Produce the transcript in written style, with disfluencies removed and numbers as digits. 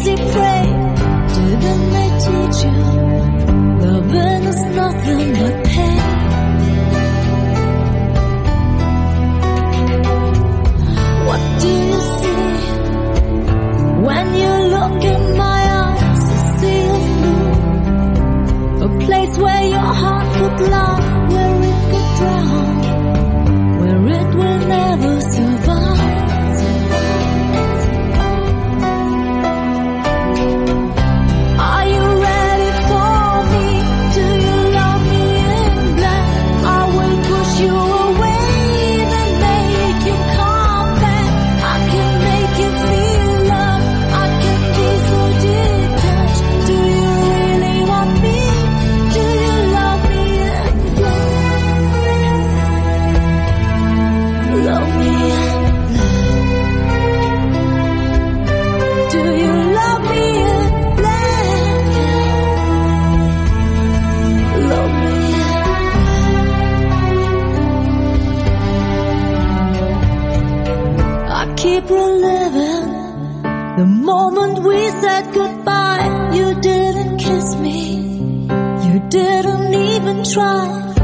easy prey. Didn't they teach you loving is nothing but pain? What do you see when you look in my eyes? A sea of blue, a place where your heart could lie, where it could drown, where it will never survive. Are you ready for me? Do you love me in black? I will push you away, then make you come back. I can make you feel love, I can be so detached. Do you really want me? Do you love me in black? Love me in black. Do you love me in black? Love me in black. I keep reliving the moment we said goodbye. You didn't kiss me, you didn't even try.